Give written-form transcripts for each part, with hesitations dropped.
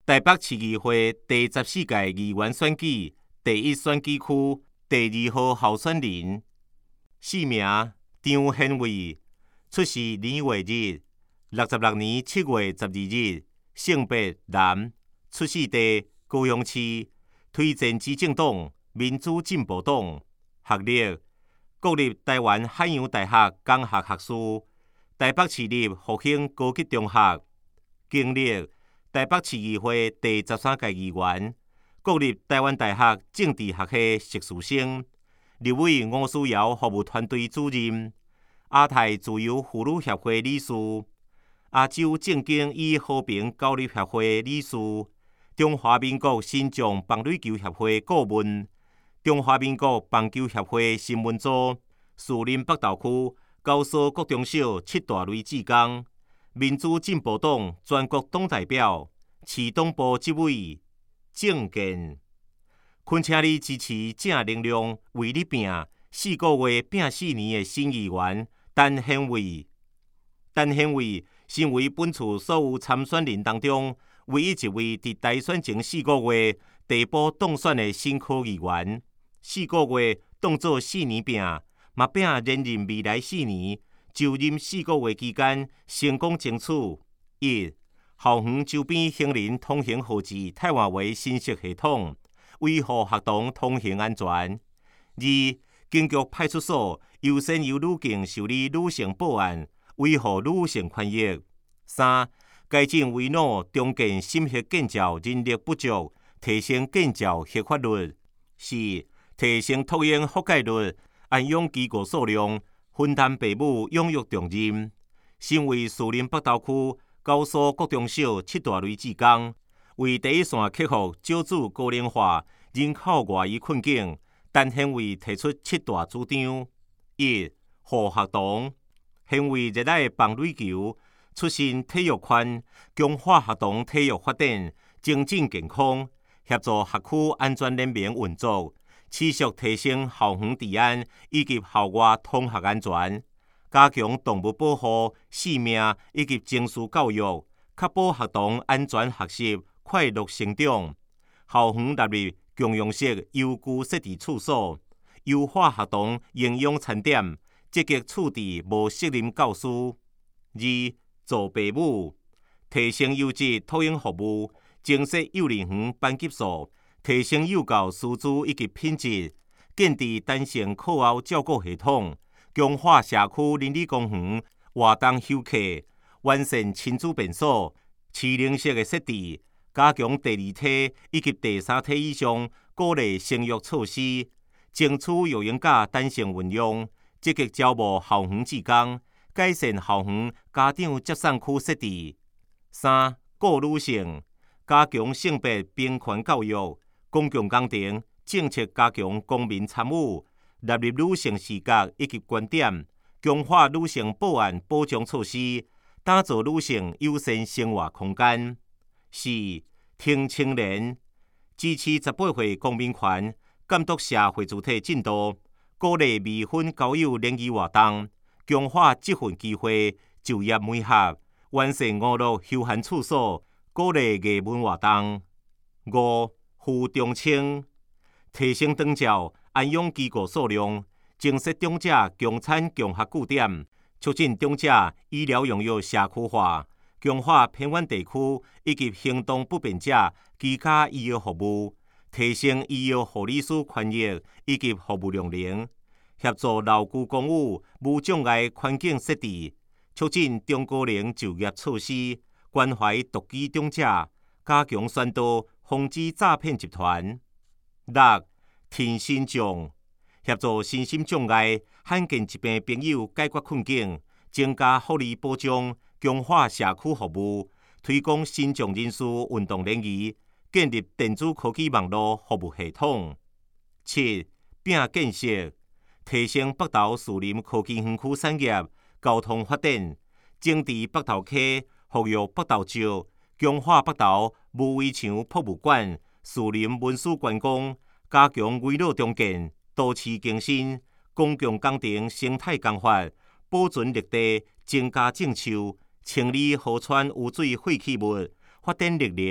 台北市议会第14届议员选举第1选举区第2號候選人，姓名張顯偉，出世年月日66年7月12日，性別男，出世地高雄市，推薦執政黨民主進步黨，學歷國立台灣海洋大學工學學士，台北市立復興高級中學，經歷台北市議會第13屆議員，國立台灣大學政治學系碩士生，立委吳思瑤服務團隊主任，亞太自由婦女協會理事，亞洲政經與和平交流協會理事，中華民國新疆棒壘球協會顧問，中華民國棒球協會新聞組，士林北投區高速國中小7大類志工，民主進步黨全國黨代表，市黨部執委，政見。懇請你支持正能量為你拼4個月拼4年的新議員陳顯偉。陳顯偉身為本次所有參選人當中唯一一位在大選前4個月地步當選的新科議員，4個月當做4年拼，嘛拼連任未來4年。就任4個月期間，成功爭取1. 校園周邊行人通行號誌台灣話信息系統，維護學童通行安全。2. 警局派出所優先由女警受理女性報案，維護女性權益。3. 改進圍堵中建審核建教人力不足，提升建教核發率。4. 提升托嬰覆蓋率，安養機構數量，分擔父母養育重任。身為士林北投區高速國中小7大類志工，為第一線克服少子高齡化、人口外移困境，陳顯偉提出7大主張。1. 護學童，顯偉熱愛棒壘球，出身體育圈，強化學童體育發展，精神健康，協助學區安全聯盟運作，持續提升校園治安以及校外通學安全，加強動物保護、性命以及情緒教育，確保學童安全學習、快樂成長。校園納入共用式遊具設置處所，優化學童營養餐點，積極處置無適任教師。2. 做父母，提升優質托嬰服務，增設幼兒園班級數，提升幼教師資以及品質，建置單線課後照顧系統，強化社區鄰里公園活動休憩，完善親子便所、飼齡室的設置，加強第2梯以及第3梯以上鼓勵生育措施，爭取育嬰假彈性運用，積極招募校園志工，改善校園家長接送區設置。3. 顧女性，加強性別平權教育，公共工程政策加強公民參與，納入女性視角以及觀點，強化女性報案保障措施，打造女性優先生活空間。4. 聽青年，支持18歲公民權，監督社會主體進度，鼓勵未婚交友聯誼活動，強化積分機會、就業媒合，完善娛樂休閒處所，鼓勵藝文活動。5. 扶中青，提升長照安養機構數量，增設長者共產共學據點，促進長者醫療用藥社區化，強化偏遠地區以及行動不便者居家醫療服務，提升醫療護理師權益以及服務量能，協助老舊公寓無障礙環境設置，促進中高齡就業措施，關懷獨居長者，加強宣導防止詐騙集團。6. 天心獎，協助身心障礙、罕見疾病朋友解決困境，增加福利保障，強化社區服務，推廣身障人士運動聯誼，建立電子科技網絡服務系統。7. 拼建設，提升北投士林科技園區產業交通發展，整治北投溪，復育北投石，強化北投無圍牆博物館、士林文史觀光，加強圍繞中建、都市更新、公共工程生態工法，保存綠地，增加種樹，清理河川污水廢棄物，發展綠能，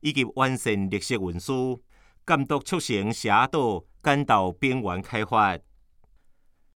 以及完善绿色运输，监督促成社岛干道边缘开发。